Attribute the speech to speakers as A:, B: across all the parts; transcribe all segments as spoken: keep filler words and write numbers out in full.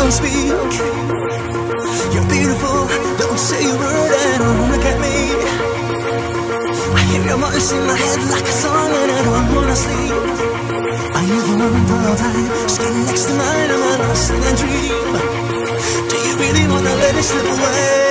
A: don't speak. You're beautiful, don't say a word and don't look at me. I hear your voice in my head like a song and I don't wanna sleep. Are you the one for all time, skin next to mine, am I lost in a dream? Do you really wanna let it slip away?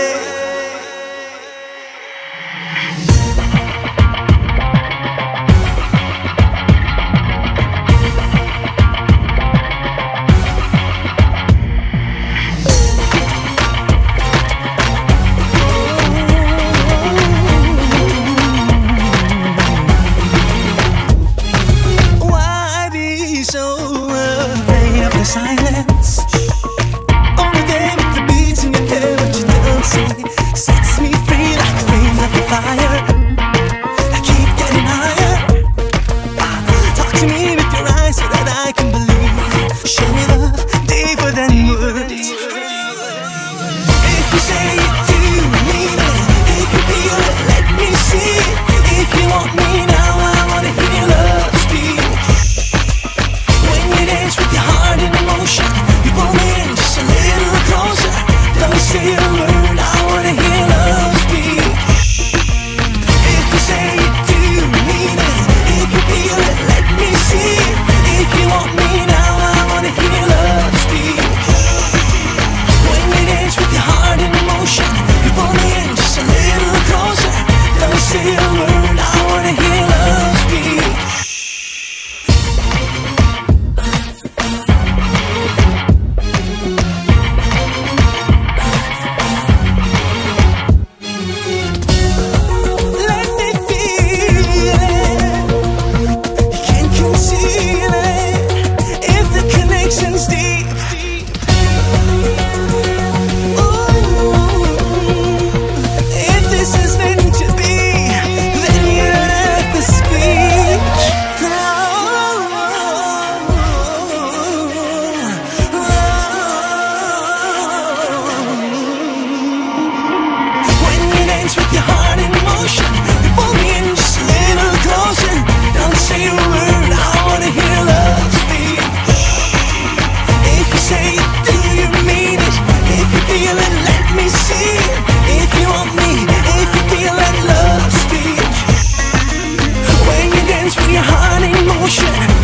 A: Silence. Only there with the beats in your head, what you don't say sets me free like flames of the fire. I keep getting higher. Talk to me with your eyes so that I can believe. Show me love deeper than words. If you say it, do you mean it? If you feel it, let me see it. If you want me now, I wanna hear your love speak. When you dance with your heart in motion, you pull me in just a little closer. Don't say a word, I wanna hear love speak. If you say it, do you mean it? If you feel it, let me see it. If you want me now, I wanna hear love speak. When you dance with your heart in motion, you pull me in just a little closer. Don't say a word, I wanna hear love speak. With your heart in motion, you pull me in just a little closer. Don't say a word, I wanna hear love speak. If you say it, do you mean it? If you feel it, let me see it. If you want me, if you feel it, love speak. When you dance with your heart in motion,